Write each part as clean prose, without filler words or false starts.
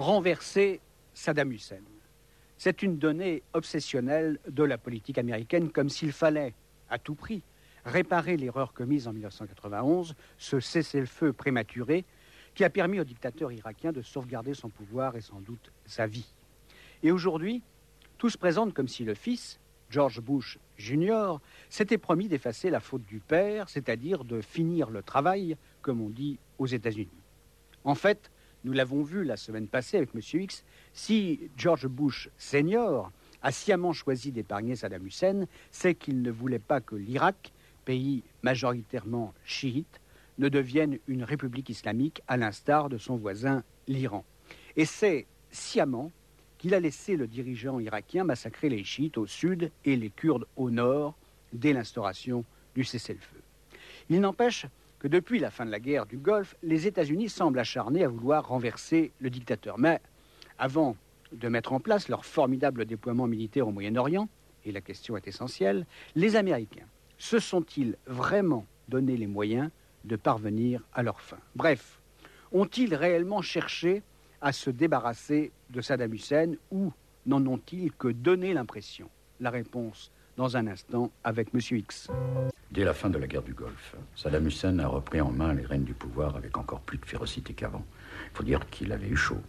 renverser Saddam Hussein. C'est une donnée obsessionnelle de la politique américaine, comme s'il fallait, à tout prix, réparer l'erreur commise en 1991, ce cessez-le-feu prématuré qui a permis au dictateur irakien de sauvegarder son pouvoir et sans doute sa vie. Et aujourd'hui, tout se présente comme si le fils, George Bush Jr., s'était promis d'effacer la faute du père, c'est-à-dire de finir le travail, comme on dit aux États-Unis. En fait, nous l'avons vu la semaine passée avec M. X, si George Bush Senior a sciemment choisi d'épargner Saddam Hussein, c'est qu'il ne voulait pas que l'Irak, pays majoritairement chiite, ne devienne une république islamique à l'instar de son voisin l'Iran. Et c'est sciemment qu'il a laissé le dirigeant irakien massacrer les chiites au sud et les Kurdes au nord dès l'instauration du cessez-le-feu. Il n'empêche que depuis la fin de la guerre du Golfe, les États-Unis semblent acharnés à vouloir renverser le dictateur. Mais avant de mettre en place leur formidable déploiement militaire au Moyen-Orient, et la question est essentielle, les Américains se sont-ils vraiment donné les moyens de parvenir à leur fin? Bref, ont-ils réellement cherché à se débarrasser de Saddam Hussein ou n'en ont-ils que donné l'impression? La réponse dans un instant avec M. X. Dès la fin de la guerre du Golfe, Saddam Hussein a repris en main les rênes du pouvoir avec encore plus de férocité qu'avant. Il faut dire qu'il avait eu chaud.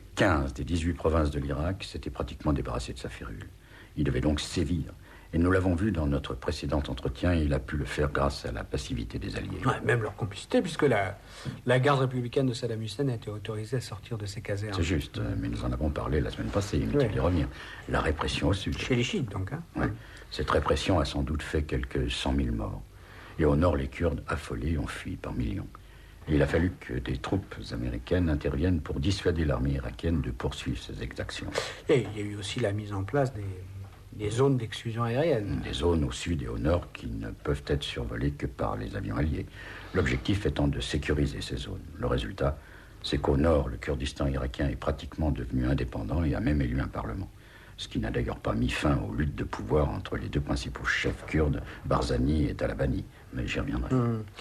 15 des 18 provinces de l'Irak s'étaient pratiquement débarrassées de sa férule. Il devait donc sévir. Et nous l'avons vu dans notre précédent entretien, il a pu le faire grâce à la passivité des Alliés. Ouais, même leur complicité, puisque la garde républicaine de Saddam Hussein a été autorisée à sortir de ses casernes. C'est juste, mais nous en avons parlé la semaine passée, inutile d'y revenir. La répression au sud. Chez les chiites, donc. Hein. Ouais. Cette répression a sans doute fait quelques 100 000 morts. Et au nord, les Kurdes, affolés, ont fui par millions. Et il a fallu que des troupes américaines interviennent pour dissuader l'armée irakienne de poursuivre ces exactions. Et il y a eu aussi la mise en place des zones d'exclusion aérienne. Des zones au sud et au nord qui ne peuvent être survolées que par les avions alliés. L'objectif étant de sécuriser ces zones. Le résultat, c'est qu'au nord, le Kurdistan irakien est pratiquement devenu indépendant et a même élu un parlement. Ce qui n'a d'ailleurs pas mis fin aux luttes de pouvoir entre les deux principaux chefs kurdes, Barzani et Talabani. Mais j'y reviendrai.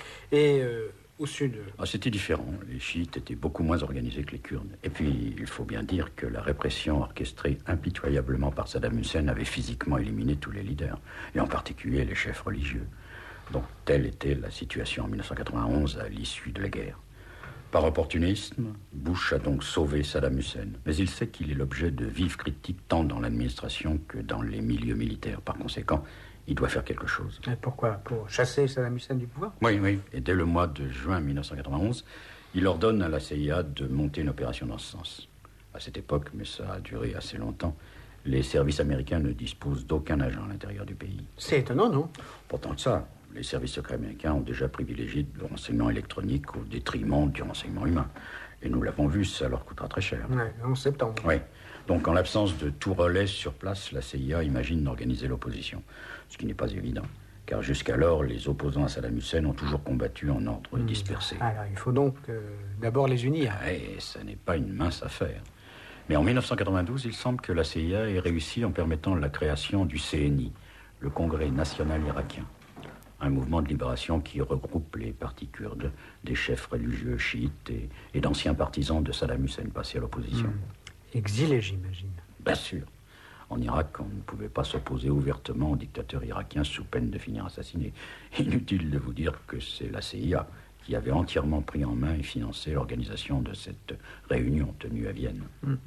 Et au sud C'était différent. Les chiites étaient beaucoup moins organisés que les Kurdes. Et puis, il faut bien dire que la répression orchestrée impitoyablement par Saddam Hussein avait physiquement éliminé tous les leaders, et en particulier les chefs religieux. Donc, telle était la situation en 1991 à l'issue de la guerre. Par opportunisme, Bush a donc sauvé Saddam Hussein. Mais il sait qu'il est l'objet de vives critiques tant dans l'administration que dans les milieux militaires. Par conséquent, il doit faire quelque chose. Et pourquoi? Pour chasser Saddam Hussein du pouvoir? Oui. Et dès le mois de juin 1991, il ordonne à la CIA de monter une opération dans ce sens. À cette époque, mais ça a duré assez longtemps, les services américains ne disposent d'aucun agent à l'intérieur du pays. C'est étonnant, non? Pourtant ça, les services secrets américains ont déjà privilégié le renseignement électronique au détriment du renseignement humain. Et nous l'avons vu, ça leur coûtera très cher. Ouais, en septembre. Oui. Donc, en l'absence de tout relais sur place, la CIA imagine d'organiser l'opposition. Ce qui n'est pas évident, car jusqu'alors, les opposants à Saddam Hussein ont toujours combattu en ordre dispersé. Alors, il faut donc d'abord les unir. Et ça n'est pas une mince affaire. Mais en 1992, il semble que la CIA ait réussi en permettant la création du CNI, le Congrès national irakien. Un mouvement de libération qui regroupe les partis kurdes, des chefs religieux chiites et d'anciens partisans de Saddam Hussein passés à l'opposition. Exilés, j'imagine. Bien sûr. En Irak, on ne pouvait pas s'opposer ouvertement au dictateur irakien sous peine de finir assassiné. Inutile de vous dire que c'est la CIA qui avait entièrement pris en main et financé l'organisation de cette réunion tenue à Vienne.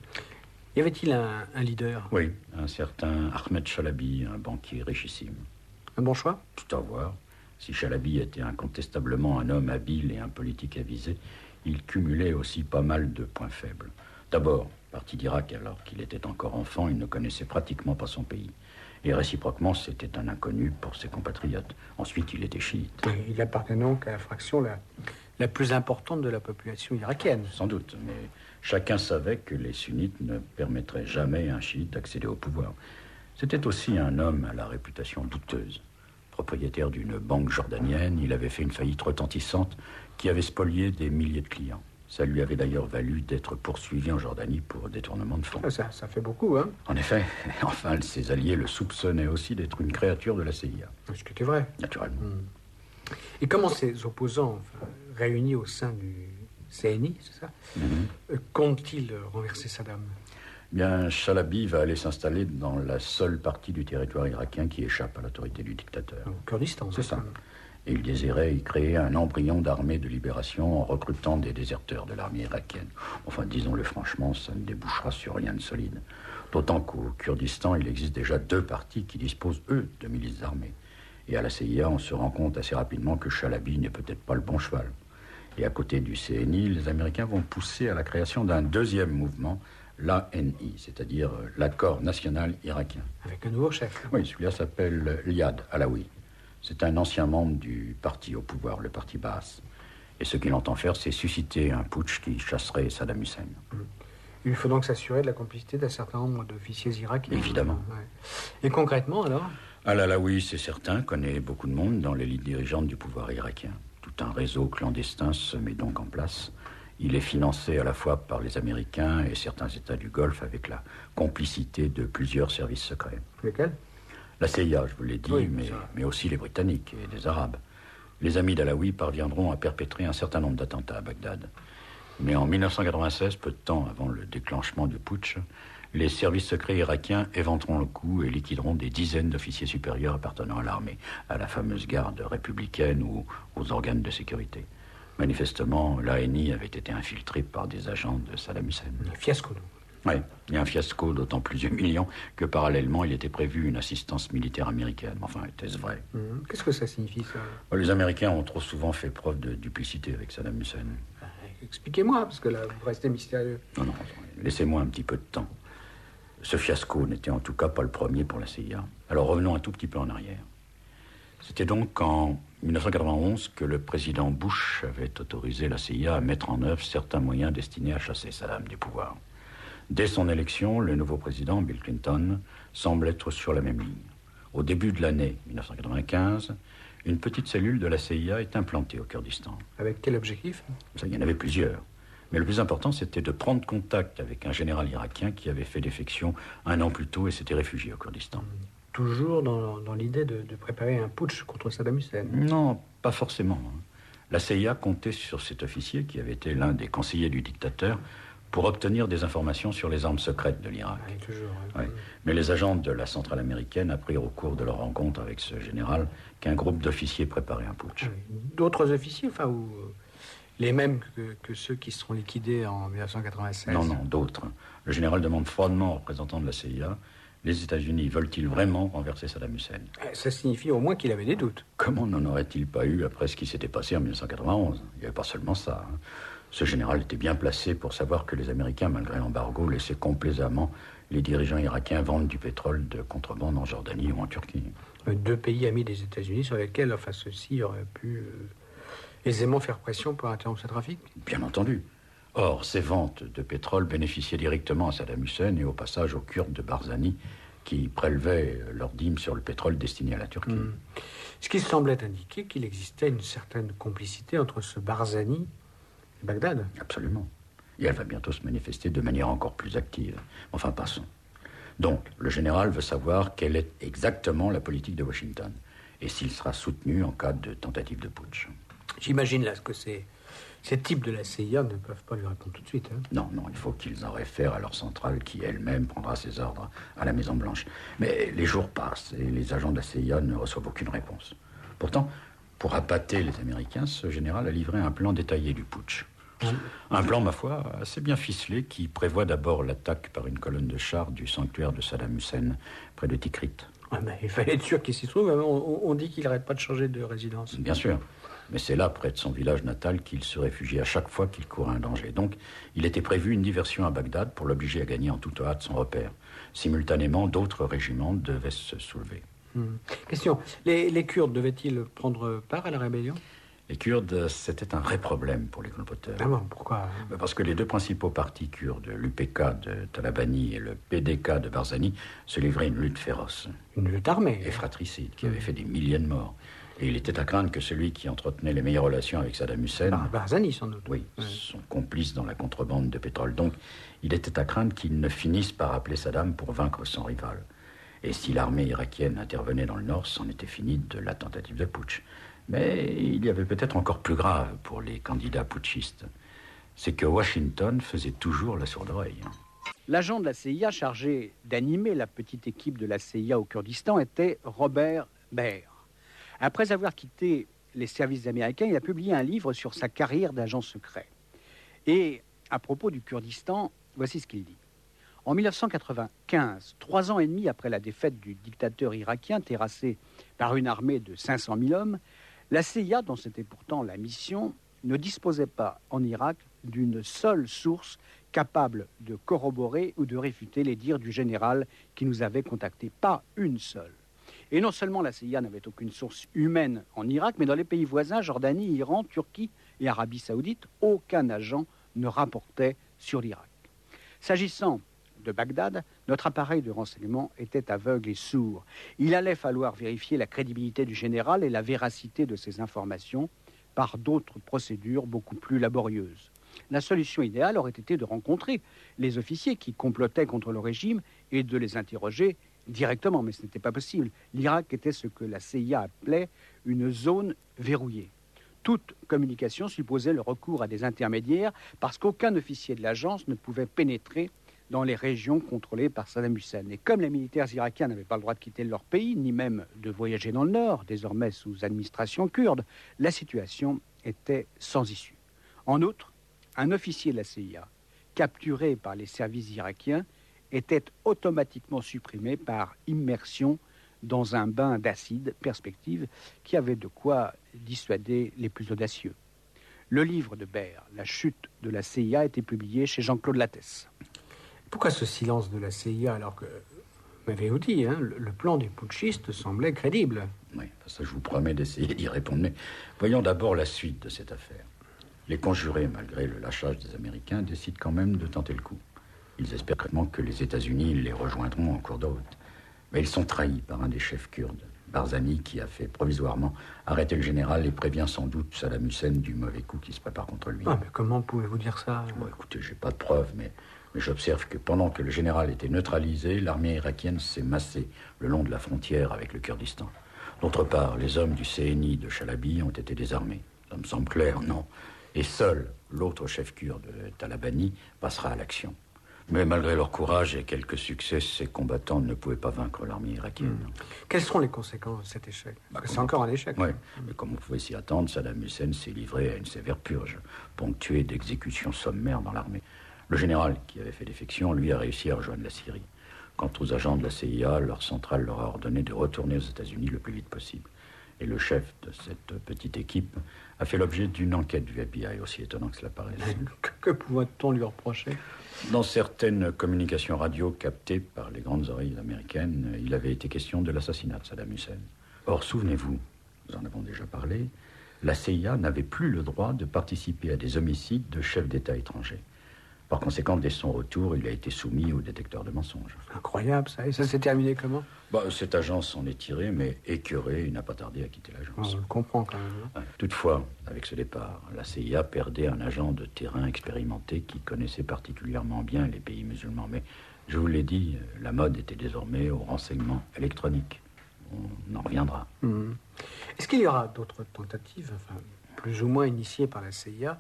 Y avait-il un leader? Oui, un certain Ahmed Chalabi, un banquier richissime. Un bon choix? Tout à voir. Si Chalabi était incontestablement un homme habile et un politique avisé, il cumulait aussi pas mal de points faibles. D'abord, parti d'Irak alors qu'il était encore enfant, il ne connaissait pratiquement pas son pays. Et réciproquement, c'était un inconnu pour ses compatriotes. Ensuite, il était chiite. Et il appartenait donc à la fraction la plus importante de la population irakienne. Sans doute, mais chacun savait que les sunnites ne permettraient jamais à un chiite d'accéder au pouvoir. C'était aussi un homme à la réputation douteuse. Propriétaire d'une banque jordanienne, il avait fait une faillite retentissante qui avait spolié des milliers de clients. Ça lui avait d'ailleurs valu d'être poursuivi en Jordanie pour détournement de fonds. Ça fait beaucoup, hein? En effet, enfin, ses alliés le soupçonnaient aussi d'être une créature de la CIA. Ce qui était vrai. Naturellement. Et comment ces opposants réunis au sein du CNI, c'est ça. Compte-t-il renverser Saddam? Bien, Chalabi va aller s'installer dans la seule partie du territoire irakien qui échappe à l'autorité du dictateur. Au Kurdistan, c'est ça. Et il désirait y créer un embryon d'armée de libération en recrutant des déserteurs de l'armée irakienne. Enfin, disons-le franchement, ça ne débouchera sur rien de solide. D'autant qu'au Kurdistan, il existe déjà 2 partis qui disposent, eux, de milices armées. Et à la CIA, on se rend compte assez rapidement que Chalabi n'est peut-être pas le bon cheval. Et à côté du CNI, les Américains vont pousser à la création d'un 2e mouvement, l'ANI, c'est-à-dire l'Accord national irakien. Avec un nouveau chef. Oui, celui-là s'appelle Liad Alaoui. C'est un ancien membre du parti au pouvoir, le parti Baas. Et ce qu'il entend faire, c'est susciter un putsch qui chasserait Saddam Hussein. Il faut donc s'assurer de la complicité d'un certain nombre d'officiers irakiens. Évidemment. Ouais. Et concrètement, alors? Al-Alaoui, c'est certain, connaît beaucoup de monde dans l'élite dirigeante du pouvoir irakien. Tout un réseau clandestin se met donc en place. Il est financé à la fois par les Américains et certains États du Golfe avec la complicité de plusieurs services secrets. Lesquels? La CIA, je vous l'ai dit, oui, mais aussi les Britanniques et les Arabes. Les amis d'Alaoui parviendront à perpétrer un certain nombre d'attentats à Bagdad. Mais en 1996, peu de temps avant le déclenchement du putsch, les services secrets irakiens éventeront le coup et liquideront des dizaines d'officiers supérieurs appartenant à l'armée, à la fameuse garde républicaine ou aux organes de sécurité. Manifestement, l'ANI avait été infiltré par des agents de Saddam Hussein. Un fiasco, donc. Oui, et un fiasco d'autant plus humiliant que parallèlement, il était prévu une assistance militaire américaine. Enfin, était-ce vrai? Qu'est-ce que ça signifie, ça? Les Américains ont trop souvent fait preuve de duplicité avec Saddam Hussein. Expliquez-moi, parce que là, vous restez mystérieux. Non, laissez-moi un petit peu de temps. Ce fiasco n'était en tout cas pas le premier pour la CIA. Alors revenons un tout petit peu en arrière. C'était donc en 1991 que le président Bush avait autorisé la CIA à mettre en œuvre certains moyens destinés à chasser Saddam du pouvoir. Dès son élection, le nouveau président, Bill Clinton, semble être sur la même ligne. Au début de l'année 1995, une petite cellule de la CIA est implantée au Kurdistan. Avec quel objectif? Ça, il y en avait plusieurs. Mais le plus important, c'était de prendre contact avec un général irakien qui avait fait défection 1 an plus tôt et s'était réfugié au Kurdistan. Toujours dans l'idée de préparer un putsch contre Saddam Hussein? Non, pas forcément. La CIA comptait sur cet officier qui avait été l'un des conseillers du dictateur pour obtenir des informations sur les armes secrètes de l'Irak. Oui, toujours. Oui. Mais les agents de la centrale américaine apprirent au cours de leur rencontre avec ce général qu'un groupe d'officiers préparait un putsch. Oui. D'autres officiers, enfin, ou les mêmes que ceux qui seront liquidés en 1996? Non, d'autres. Le général demande froidement aux représentants de la CIA: les États-Unis veulent-ils vraiment renverser Saddam Hussein? Ça signifie au moins qu'il avait des doutes. Comment n'en aurait-il pas eu après ce qui s'était passé en 1991? Il n'y avait pas seulement ça. Ce général était bien placé pour savoir que les Américains, malgré l'embargo, laissaient complaisamment les dirigeants irakiens vendre du pétrole de contrebande en Jordanie ou en Turquie. 2 pays amis des États-Unis sur lesquels, enfin, ceux-ci auraient pu aisément faire pression pour interrompre ce trafic? Bien entendu. Or, ces ventes de pétrole bénéficiaient directement à Saddam Hussein et au passage aux Kurdes de Barzani qui prélevaient leur dîme sur le pétrole destiné à la Turquie. Ce qui semblait indiquer qu'il existait une certaine complicité entre ce Barzani et Bagdad. Absolument. Et elle va bientôt se manifester de manière encore plus active. Enfin, passons. Donc, le général veut savoir quelle est exactement la politique de Washington et s'il sera soutenu en cas de tentative de putsch. J'imagine là que ces types de la CIA ne peuvent pas lui répondre tout de suite. Non, il faut qu'ils en réfèrent à leur centrale qui elle-même prendra ses ordres à la Maison-Blanche. Mais les jours passent et les agents de la CIA ne reçoivent aucune réponse. Pourtant, pour appâter les Américains, ce général a livré un plan détaillé du putsch. Un plan, ma foi, assez bien ficelé qui prévoit d'abord l'attaque par une colonne de chars du sanctuaire de Saddam Hussein près de Tikrit. Il fallait être sûr qu'il s'y trouve. On dit qu'il n'arrête pas de changer de résidence. Bien sûr. Mais c'est là, près de son village natal, qu'il se réfugiait à chaque fois qu'il courait un danger. Donc, il était prévu une diversion à Bagdad pour l'obliger à gagner en toute hâte son repère. Simultanément, d'autres régiments devaient se soulever. Question. Les Kurdes devaient-ils prendre part à la rébellion? Les Kurdes, c'était un vrai problème pour les comploteurs. Ah bon, pourquoi? Parce que les 2 principaux partis kurdes, l'UPK de Talabani et le PDK de Barzani, se livraient une lutte féroce. Une lutte armée? Et fratricide, qui avait fait des milliers de morts. Et il était à craindre que celui qui entretenait les meilleures relations avec Saddam Hussein... Barzani, sans doute. Oui, son complice dans la contrebande de pétrole. Donc, il était à craindre qu'il ne finisse par appeler Saddam pour vaincre son rival. Et si l'armée irakienne intervenait dans le nord, c'en était fini de la tentative de putsch. Mais il y avait peut-être encore plus grave pour les candidats putschistes. c'est que Washington faisait toujours la sourde oreille. L'agent de la CIA chargé d'animer la petite équipe de la CIA au Kurdistan était Robert Baer. Après avoir quitté les services américains, il a publié un livre sur sa carrière d'agent secret. Et à propos du Kurdistan, voici ce qu'il dit. En 1995, 3 ans et demi après la défaite du dictateur irakien terrassé par une armée de 500 000 hommes, la CIA, dont c'était pourtant la mission, ne disposait pas en Irak d'une seule source capable de corroborer ou de réfuter les dires du général qui nous avait contactés. Pas une seule. Et non seulement la CIA n'avait aucune source humaine en Irak, mais dans les pays voisins, Jordanie, Iran, Turquie et Arabie Saoudite, aucun agent ne rapportait sur l'Irak. S'agissant de Bagdad, notre appareil de renseignement était aveugle et sourd. Il allait falloir vérifier la crédibilité du général et la véracité de ses informations par d'autres procédures beaucoup plus laborieuses. La solution idéale aurait été de rencontrer les officiers qui complotaient contre le régime et de les interroger directement, mais ce n'était pas possible. L'Irak était ce que la CIA appelait une zone verrouillée. Toute communication supposait le recours à des intermédiaires parce qu'aucun officier de l'agence ne pouvait pénétrer dans les régions contrôlées par Saddam Hussein. Et comme les militaires irakiens n'avaient pas le droit de quitter leur pays, ni même de voyager dans le nord, désormais sous administration kurde, la situation était sans issue. En outre, un officier de la CIA, capturé par les services irakiens, était automatiquement supprimé par immersion dans un bain d'acide, perspective qui avait de quoi dissuader les plus audacieux. Le livre de Baer, La chute de la CIA, a été publié chez Jean-Claude Lattès. Pourquoi ce silence de la CIA alors que, vous m'avez dit, le plan des putschistes semblait crédible? Oui, ça je vous promets d'essayer d'y répondre. Mais voyons d'abord la suite de cette affaire. Les conjurés, malgré le lâchage des Américains, décident quand même de tenter le coup. Ils espèrent vraiment que les États-Unis les rejoindront en cours de route. Mais ils sont trahis par un des chefs kurdes, Barzani, qui a fait provisoirement arrêter le général et prévient sans doute Saddam Hussein du mauvais coup qui se prépare contre lui. Ah, mais comment pouvez-vous dire ça? Bon, écoutez, j'ai pas de preuves, mais j'observe que pendant que le général était neutralisé, l'armée irakienne s'est massée le long de la frontière avec le Kurdistan. D'autre part, les hommes du CNI de Chalabi ont été désarmés. Ça me semble clair, non? Et seul l'autre chef kurde, Talabani, passera à l'action. Mais malgré leur courage et quelques succès, ces combattants ne pouvaient pas vaincre l'armée irakienne. Quelles seront les conséquences de cet échec? C'est encore un échec. Oui, mais comme on pouvait s'y attendre, Saddam Hussein s'est livré à une sévère purge, ponctuée d'exécutions sommaires dans l'armée. Le général, qui avait fait défection, lui a réussi à rejoindre la Syrie. Quant aux agents de la CIA, leur centrale leur a ordonné de retourner aux États-Unis le plus vite possible. Et le chef de cette petite équipe a fait l'objet d'une enquête du FBI, aussi étonnant que cela paraisse. Que pouvait-on lui reprocher? Dans certaines communications radio captées par les grandes oreilles américaines, il avait été question de l'assassinat de Saddam Hussein. Or, souvenez-vous, nous en avons déjà parlé, la CIA n'avait plus le droit de participer à des homicides de chefs d'État étrangers. Par conséquent, dès son retour, il a été soumis au détecteur de mensonges. Incroyable, ça. Et ça s'est terminé comment? Cet agent s'en est tiré, mais écœuré, il n'a pas tardé à quitter l'agence. On le comprend quand même. Ouais. Toutefois, avec ce départ, la CIA perdait un agent de terrain expérimenté qui connaissait particulièrement bien les pays musulmans. Mais, je vous l'ai dit, la mode était désormais au renseignement électronique. On en reviendra. Est-ce qu'il y aura d'autres tentatives, enfin, plus ou moins initiées par la CIA,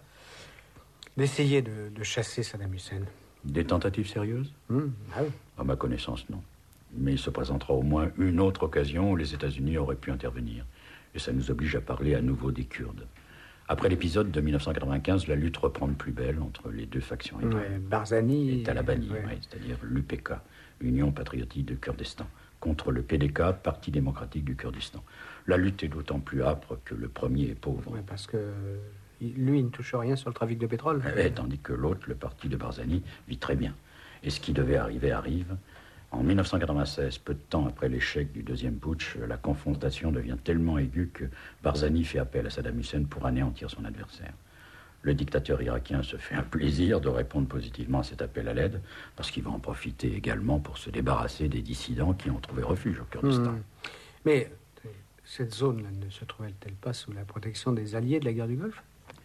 d'essayer de chasser Saddam Hussein? Des tentatives sérieuses? Ah oui. À ma connaissance, non. Mais il se présentera au moins une autre occasion où les États-Unis auraient pu intervenir. Et ça nous oblige à parler à nouveau des Kurdes. Après l'épisode de 1995, la lutte reprend de plus belle entre les deux factions Barzani et Talabani, c'est-à-dire l'UPK, Union patriotique de Kurdistan, contre le PDK, Parti démocratique du Kurdistan. La lutte est d'autant plus âpre que le premier est pauvre. Oui, parce que lui, il ne touche rien sur le trafic de pétrole. Tandis que l'autre, le parti de Barzani, vit très bien. Et ce qui devait arriver arrive. En 1996, peu de temps après l'échec du deuxième putsch, la confrontation devient tellement aiguë que Barzani fait appel à Saddam Hussein pour anéantir son adversaire. Le dictateur irakien se fait un plaisir de répondre positivement à cet appel à l'aide, parce qu'il va en profiter également pour se débarrasser des dissidents qui ont trouvé refuge au Kurdistan. Mais cette zone ne se trouvait-elle pas sous la protection des alliés de la guerre du Golfe?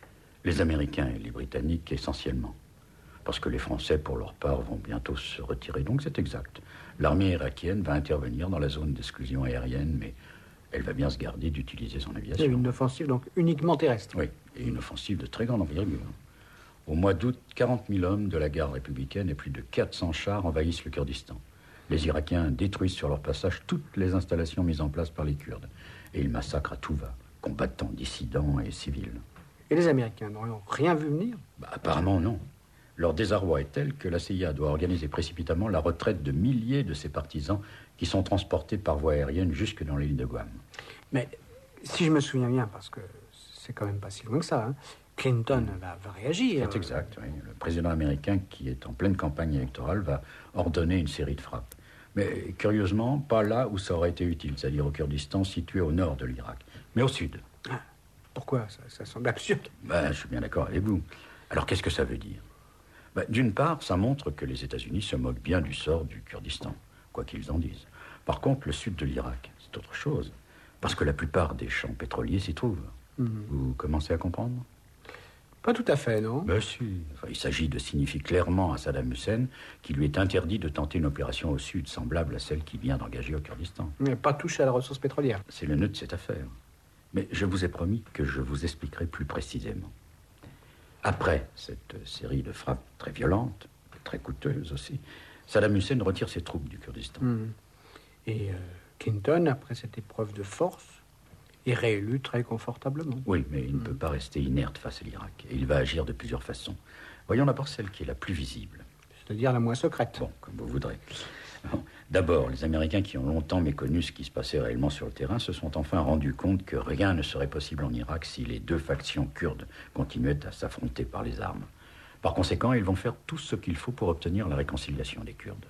Les Américains et les Britanniques essentiellement. Parce que les Français, pour leur part, vont bientôt se retirer. Donc c'est exact. L'armée irakienne va intervenir dans la zone d'exclusion aérienne, mais elle va bien se garder d'utiliser son aviation. Une offensive donc uniquement terrestre. Oui, et une offensive de très grande envergure. Au mois d'août, 40 000 hommes de la garde républicaine et plus de 400 chars envahissent le Kurdistan. Les Irakiens détruisent sur leur passage toutes les installations mises en place par les Kurdes. Et ils massacrent à tout va, combattants, dissidents et civils. Et les Américains n'ont rien vu venir? Apparemment non. Leur désarroi est tel que la CIA doit organiser précipitamment la retraite de milliers de ses partisans qui sont transportés par voie aérienne jusque dans l'île de Guam. Mais si je me souviens bien, parce que c'est quand même pas si loin que ça, Clinton va réagir. C'est exact, oui. Le président américain, qui est en pleine campagne électorale, va ordonner une série de frappes. Mais curieusement, pas là où ça aurait été utile, c'est-à-dire au Kurdistan, situé au nord de l'Irak, mais au sud. Ah, pourquoi? Ça semble absurde. Je suis bien d'accord avec vous. Alors qu'est-ce que ça veut dire? D'une part, ça montre que les États-Unis se moquent bien du sort du Kurdistan, quoi qu'ils en disent. Par contre, le sud de l'Irak, c'est autre chose, parce que la plupart des champs pétroliers s'y trouvent. Vous commencez à comprendre? Pas tout à fait, non? Si. Il s'agit de signifier clairement à Saddam Hussein qu'il lui est interdit de tenter une opération au sud semblable à celle qu'il vient d'engager au Kurdistan. Mais pas toucher à la ressource pétrolière. C'est le nœud de cette affaire. Mais je vous ai promis que je vous expliquerai plus précisément. Après cette série de frappes très violentes, très coûteuses aussi, Saddam Hussein retire ses troupes du Kurdistan. Et Clinton, après cette épreuve de force, est réélu très confortablement. Oui, mais il ne peut pas rester inerte face à l'Irak. Et il va agir de plusieurs façons. Voyons d'abord celle qui est la plus visible. C'est-à-dire la moins secrète. Bon, comme vous voudrez. D'abord, les Américains qui ont longtemps méconnu ce qui se passait réellement sur le terrain se sont enfin rendus compte que rien ne serait possible en Irak si les deux factions kurdes continuaient à s'affronter par les armes. Par conséquent, ils vont faire tout ce qu'il faut pour obtenir la réconciliation des Kurdes.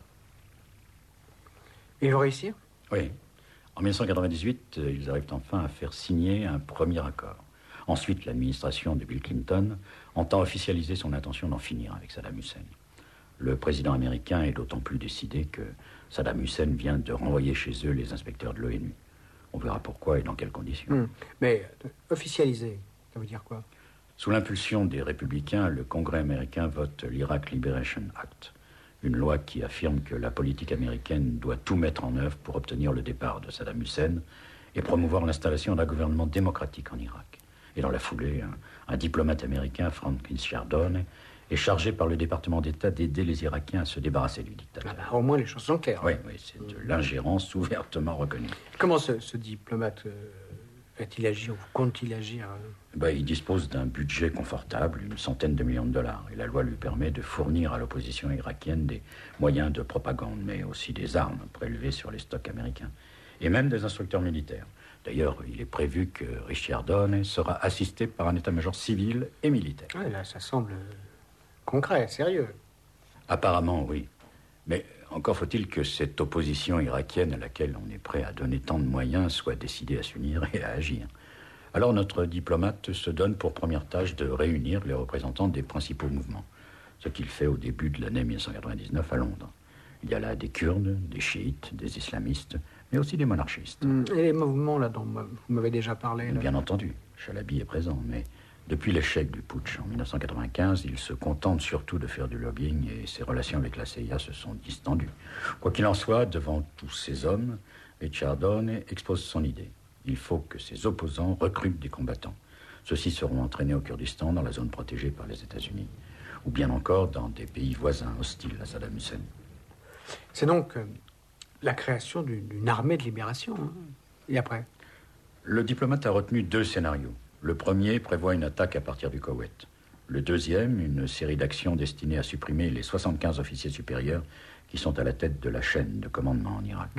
Ils vont réussir? Oui. En 1998, ils arrivent enfin à faire signer un premier accord. Ensuite, l'administration de Bill Clinton entend officialiser son intention d'en finir avec Saddam Hussein. Le président américain est d'autant plus décidé que Saddam Hussein vient de renvoyer chez eux les inspecteurs de l'ONU. On verra pourquoi et dans quelles conditions. Mais officialiser, ça veut dire quoi? Sous l'impulsion des républicains, le Congrès américain vote l'Iraq Liberation Act, une loi qui affirme que la politique américaine doit tout mettre en œuvre pour obtenir le départ de Saddam Hussein et promouvoir l'installation d'un gouvernement démocratique en Irak. Et dans la foulée, un diplomate américain, Franklin Sciardone, est chargé par le département d'État d'aider les Irakiens à se débarrasser du dictateur. Au moins, les choses sont claires. Oui, c'est de l'ingérence ouvertement reconnue. Comment ce diplomate va-t-il agir ou compte-t-il agir? Il dispose d'un budget confortable, une centaine de millions de dollars. Et la loi lui permet de fournir à l'opposition irakienne des moyens de propagande, mais aussi des armes prélevées sur les stocks américains. Et même des instructeurs militaires. D'ailleurs, il est prévu que Sciardone sera assisté par un état-major civil et militaire. Là, ça semble concret, sérieux. Apparemment, oui. Mais encore faut-il que cette opposition irakienne à laquelle on est prêt à donner tant de moyens soit décidée à s'unir et à agir. Alors notre diplomate se donne pour première tâche de réunir les représentants des principaux mouvements, ce qu'il fait au début de l'année 1999 à Londres. Il y a là des Kurdes, des chiites, des islamistes, mais aussi des monarchistes. Et les mouvements là dont vous m'avez déjà parlé là. Bien entendu, Chalabi est présent, mais depuis l'échec du putsch en 1995, il se contente surtout de faire du lobbying et ses relations avec la CIA se sont distendues. Quoi qu'il en soit, devant tous ces hommes, Sciardone expose son idée. Il faut que ses opposants recrutent des combattants. Ceux-ci seront entraînés au Kurdistan, dans la zone protégée par les États-Unis, ou bien encore dans des pays voisins hostiles à Saddam Hussein. C'est donc la création d'une armée de libération. Et après? Le diplomate a retenu deux scénarios. Le premier prévoit une attaque à partir du Koweït. Le deuxième, une série d'actions destinées à supprimer les 75 officiers supérieurs qui sont à la tête de la chaîne de commandement en Irak.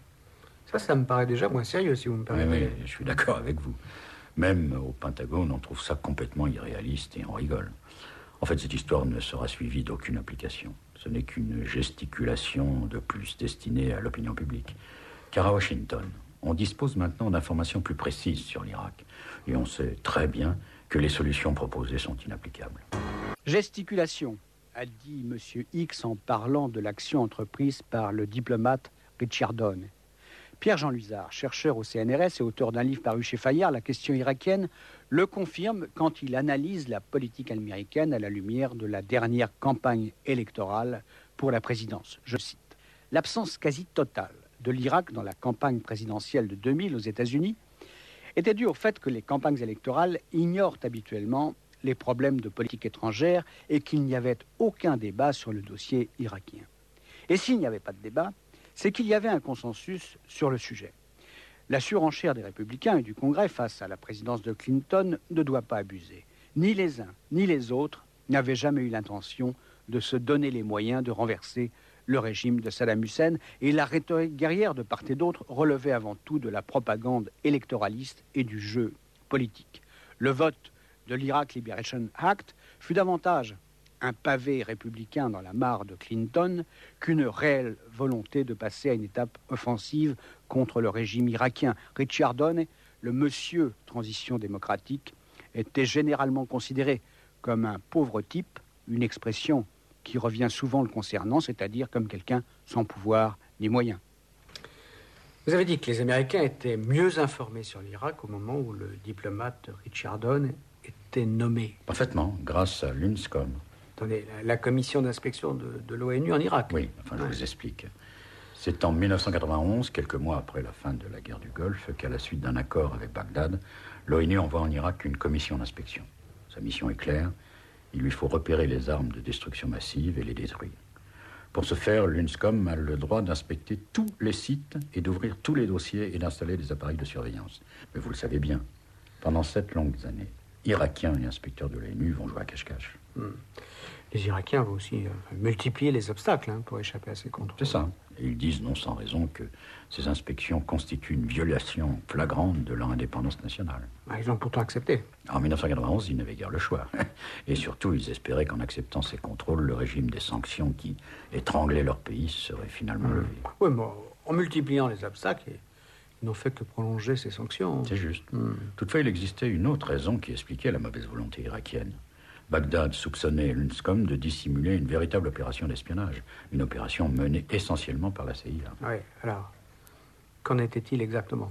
Ça me paraît déjà moins sérieux, si vous me permettez. Oui, je suis d'accord avec vous. Même au Pentagone, on trouve ça complètement irréaliste et on rigole. En fait, cette histoire ne sera suivie d'aucune application. Ce n'est qu'une gesticulation de plus destinée à l'opinion publique. Car à Washington, on dispose maintenant d'informations plus précises sur l'Irak. Et on sait très bien que les solutions proposées sont inapplicables. Gesticulation, a dit M. X en parlant de l'action entreprise par le diplomate Sciardone. Pierre-Jean Luzard, chercheur au CNRS et auteur d'un livre paru chez Fayard, La question irakienne, le confirme quand il analyse la politique américaine à la lumière de la dernière campagne électorale pour la présidence. Je cite, « L'absence quasi totale de l'Irak dans la campagne présidentielle de 2000 aux États-Unis était due au fait que les campagnes électorales ignorent habituellement les problèmes de politique étrangère et qu'il n'y avait aucun débat sur le dossier irakien. Et s'il n'y avait pas de débat, c'est qu'il y avait un consensus sur le sujet. La surenchère des Républicains et du Congrès face à la présidence de Clinton ne doit pas abuser. Ni les uns ni les autres n'avaient jamais eu l'intention de se donner les moyens de renverser le régime de Saddam Hussein, et la rhétorique guerrière de part et d'autre relevait avant tout de la propagande électoraliste et du jeu politique. Le vote de l'Iraq Liberation Act fut davantage un pavé républicain dans la mare de Clinton qu'une réelle volonté de passer à une étape offensive contre le régime irakien. Richard Donner, le monsieur transition démocratique, était généralement considéré comme un pauvre type, une expression qui revient souvent le concernant, c'est-à-dire comme quelqu'un sans pouvoir ni moyens. Vous avez dit que les Américains étaient mieux informés sur l'Irak au moment où le diplomate Richard Donner était nommé. Parfaitement, grâce à l'UNSCOM. Attendez, la commission d'inspection de l'ONU en Irak. Oui, enfin, je vous explique. C'est en 1991, quelques mois après la fin de la guerre du Golfe, qu'à la suite d'un accord avec Bagdad, l'ONU envoie en Irak une commission d'inspection. Sa mission est claire. Il lui faut repérer les armes de destruction massive et les détruire. Pour ce faire, l'UNSCOM a le droit d'inspecter tous les sites et d'ouvrir tous les dossiers et d'installer des appareils de surveillance. Mais vous le savez bien, pendant 7 longues années, Irakiens et inspecteurs de l'ONU vont jouer à cache-cache. Les Irakiens vont aussi multiplier les obstacles pour échapper à ces contrôles. C'est ça. Et ils disent non sans raison que ces inspections constituent une violation flagrante de leur indépendance nationale. Ils ont pourtant accepté. En 1991, ils n'avaient guère le choix. Et surtout, ils espéraient qu'en acceptant ces contrôles, le régime des sanctions qui étranglait leur pays serait finalement levé. Oui, mais en multipliant les obstacles, ils n'ont fait que prolonger ces sanctions. C'est juste. Toutefois, il existait une autre raison qui expliquait la mauvaise volonté irakienne. Bagdad soupçonnait l'UNSCOM de dissimuler une véritable opération d'espionnage, une opération menée essentiellement par la CIA. Oui, alors, qu'en était-il exactement?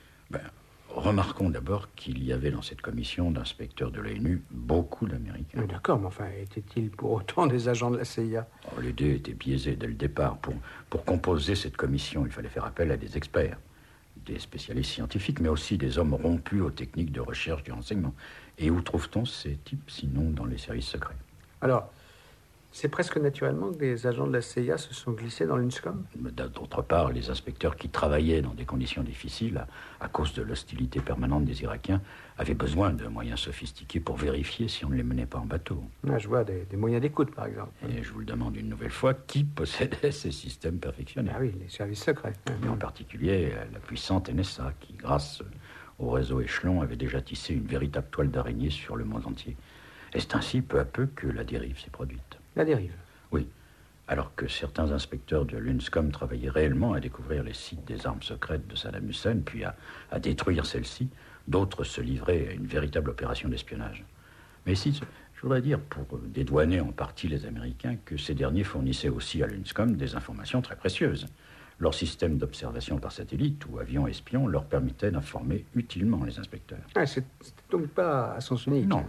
Remarquons d'abord qu'il y avait dans cette commission d'inspecteurs de l'ONU beaucoup d'Américains. Oui, d'accord, mais enfin, étaient-ils pour autant des agents de la CIA? L'idée était biaisée dès le départ. Pour composer cette commission, il fallait faire appel à des experts, des spécialistes scientifiques, mais aussi des hommes rompus aux techniques de recherche du renseignement. Et où trouve-t-on ces types, sinon dans les services secrets? Alors, c'est presque naturellement que des agents de la CIA se sont glissés dans l'UNSCOM? D'autre part, les inspecteurs qui travaillaient dans des conditions difficiles, à cause de l'hostilité permanente des Irakiens, avaient besoin de moyens sophistiqués pour vérifier si on ne les menait pas en bateau. Je vois des moyens d'écoute, par exemple. Et je vous le demande une nouvelle fois, qui possédait ces systèmes perfectionnés? Oui, les services secrets. Et en particulier la puissante NSA, qui, grâce au réseau échelon, avait déjà tissé une véritable toile d'araignée sur le monde entier. Et c'est ainsi, peu à peu, que la dérive s'est produite. La dérive? Oui. Alors que certains inspecteurs de l'UNSCOM travaillaient réellement à découvrir les sites des armes secrètes de Saddam Hussein, puis à détruire celles-ci, d'autres se livraient à une véritable opération d'espionnage. Mais ici, je voudrais dire, pour dédouaner en partie les Américains, que ces derniers fournissaient aussi à l'UNSCOM des informations très précieuses. Leur système d'observation par satellite ou avion espion leur permettait d'informer utilement les inspecteurs. C'était donc pas à sens unique. Non.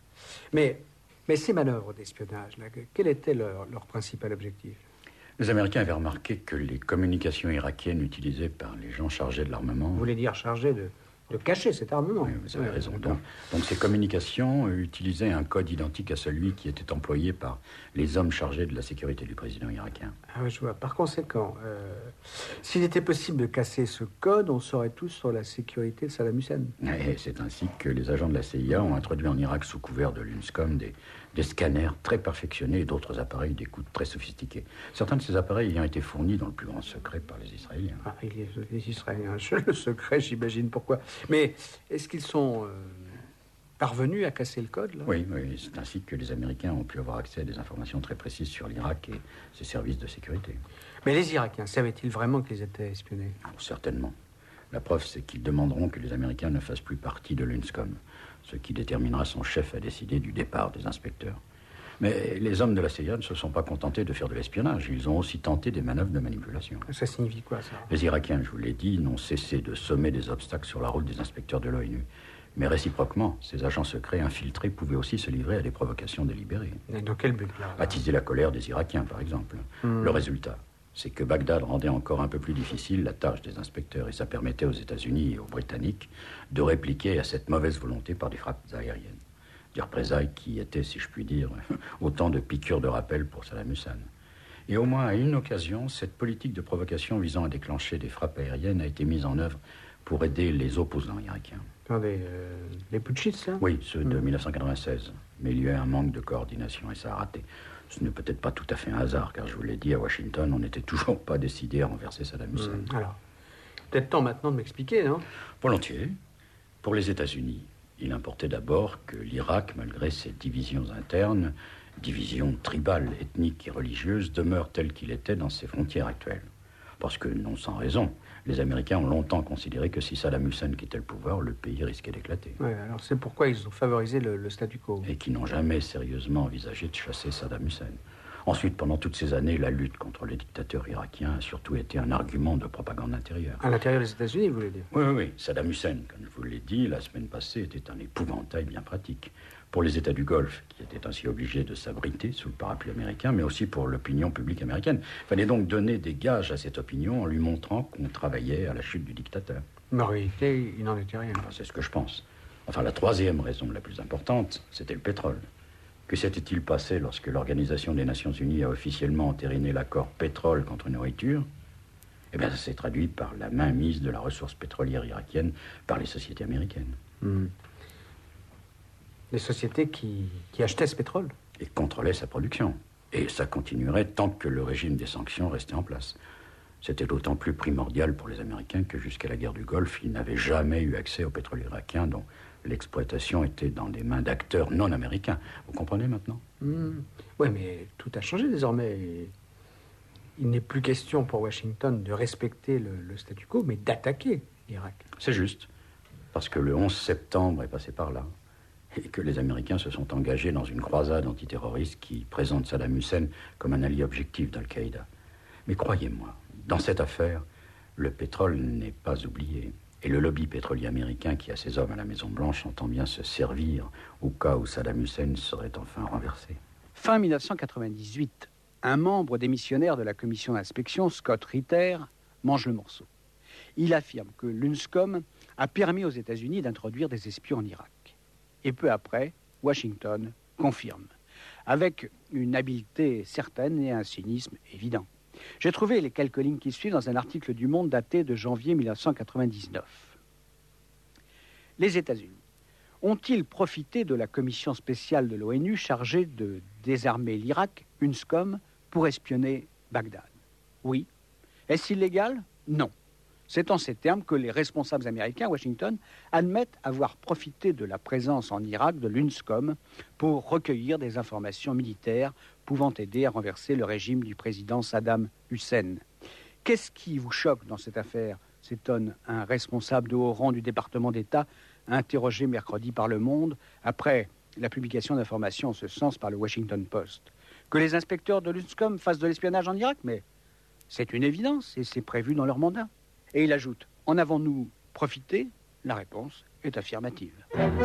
Mais ces manœuvres d'espionnage, quel était leur principal objectif? Les Américains avaient remarqué que les communications irakiennes utilisées par les gens chargés de l'armement... Vous voulez dire chargés de cacher cet armement? Oui, vous avez raison. Donc ces communications utilisaient un code identique à celui qui était employé par les hommes chargés de la sécurité du président irakien. Ah oui, je vois. Par conséquent, s'il était possible de casser ce code, on saurait tous sur la sécurité de Saddam Hussein. Et c'est ainsi que les agents de la CIA ont introduit en Irak, sous couvert de l'UNSCOM, des scanners très perfectionnés et d'autres appareils d'écoute très sophistiqués. Certains de ces appareils ayant été fournis dans le plus grand secret par les Israéliens. Les Israéliens, le secret, j'imagine pourquoi. Mais est-ce qu'ils sont parvenus à casser le code là? Oui, c'est ainsi que les Américains ont pu avoir accès à des informations très précises sur l'Irak et ses services de sécurité. Mais les Irakiens, savaient-ils vraiment qu'ils étaient espionnés? Certainement. La preuve, c'est qu'ils demanderont que les Américains ne fassent plus partie de l'UNSCOM, ce qui déterminera son chef à décider du départ des inspecteurs. Mais les hommes de la CIA ne se sont pas contentés de faire de l'espionnage. Ils ont aussi tenté des manœuvres de manipulation. Ça signifie quoi, ça? Les Irakiens, je vous l'ai dit, n'ont cessé de sommer des obstacles sur la route des inspecteurs de l'ONU. Mais réciproquement, ces agents secrets infiltrés pouvaient aussi se livrer à des provocations délibérées. Et dans quel but, là? Attiser la colère des Irakiens, par exemple. Le résultat, c'est que Bagdad rendait encore un peu plus difficile la tâche des inspecteurs et ça permettait aux États-Unis et aux Britanniques de répliquer à cette mauvaise volonté par des frappes aériennes. Des représailles qui étaient, si je puis dire, autant de piqûres de rappel pour Saddam Hussein. Et au moins à une occasion, cette politique de provocation visant à déclencher des frappes aériennes a été mise en œuvre pour aider les opposants irakiens. Les putschistes, là? Oui, ceux de 1996. Mais il y a eu un manque de coordination et ça a raté. Ce n'est peut-être pas tout à fait un hasard, car je vous l'ai dit, à Washington, on n'était toujours pas décidé à renverser Saddam Hussein. Alors, peut-être temps maintenant de m'expliquer, non? Volontiers. Pour les États-Unis, il importait d'abord que l'Irak, malgré ses divisions internes, divisions tribales, ethniques et religieuses, demeure tel qu'il était dans ses frontières actuelles. Parce que, non sans raison, les Américains ont longtemps considéré que si Saddam Hussein quittait le pouvoir, le pays risquait d'éclater. Ouais, alors c'est pourquoi ils ont favorisé le statu quo. Et qui n'ont jamais sérieusement envisagé de chasser Saddam Hussein. Ensuite, pendant toutes ces années, la lutte contre les dictateurs irakiens a surtout été un argument de propagande intérieure. À l'intérieur des États-Unis, vous voulez dire? Oui. Saddam Hussein, comme je vous l'ai dit, la semaine passée, était un épouvantail bien pratique. Pour les États du Golfe, qui étaient ainsi obligés de s'abriter sous le parapluie américain, mais aussi pour l'opinion publique américaine. Il fallait donc donner des gages à cette opinion en lui montrant qu'on travaillait à la chute du dictateur. Mais en réalité, il n'en était rien. Enfin, c'est ce que je pense. Enfin, la troisième raison la plus importante, c'était le pétrole. Que s'était-il passé lorsque l'Organisation des Nations Unies a officiellement entériné l'accord pétrole contre nourriture? Eh bien, ça s'est traduit par la mainmise de la ressource pétrolière irakienne par les sociétés américaines. Les sociétés qui achetaient ce pétrole? Et contrôlaient sa production. Et ça continuerait tant que le régime des sanctions restait en place. C'était d'autant plus primordial pour les Américains que jusqu'à la guerre du Golfe, ils n'avaient jamais eu accès au pétrole irakien dont l'exploitation était dans des mains d'acteurs non américains. Vous comprenez maintenant? Oui, mais tout a changé désormais. Il n'est plus question pour Washington de respecter le statu quo, mais d'attaquer l'Irak. C'est juste. Parce que le 11 septembre est passé par là. Et que les Américains se sont engagés dans une croisade antiterroriste qui présente Saddam Hussein comme un allié objectif d'Al-Qaïda. Mais croyez-moi, dans cette affaire, le pétrole n'est pas oublié. Et le lobby pétrolier américain qui a ses hommes à la Maison-Blanche entend bien se servir au cas où Saddam Hussein serait enfin renversé. Fin 1998, un membre démissionnaire de la commission d'inspection, Scott Ritter, mange le morceau. Il affirme que l'UNSCOM a permis aux États-Unis d'introduire des espions en Irak. Et peu après, Washington confirme, avec une habileté certaine et un cynisme évident. J'ai trouvé les quelques lignes qui suivent dans un article du Monde daté de janvier 1999. Les États-Unis ont-ils profité de la commission spéciale de l'ONU chargée de désarmer l'Irak, UNSCOM, pour espionner Bagdad? Oui. Est-ce illégal? Non. C'est en ces termes que les responsables américains à Washington admettent avoir profité de la présence en Irak de l'UNSCOM pour recueillir des informations militaires pouvant aider à renverser le régime du président Saddam Hussein. Qu'est-ce qui vous choque dans cette affaire? S'étonne un responsable de haut rang du département d'État interrogé mercredi par Le Monde après la publication d'informations en ce sens par le Washington Post. Que les inspecteurs de l'UNSCOM fassent de l'espionnage en Irak? Mais c'est une évidence et c'est prévu dans leur mandat. Et il ajoute, en avons-nous profité? La réponse est affirmative.